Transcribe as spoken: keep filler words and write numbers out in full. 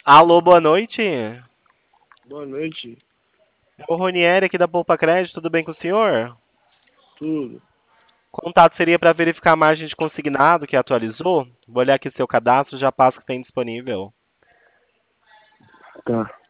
Alô, boa noite. Boa noite, O Ronieri aqui da Poupa Crédito, tudo bem com o senhor? tudo. Contato seria para verificar a margem de consignado que atualizou. Vou olhar aqui seu cadastro, já passo que tem disponível. Tá.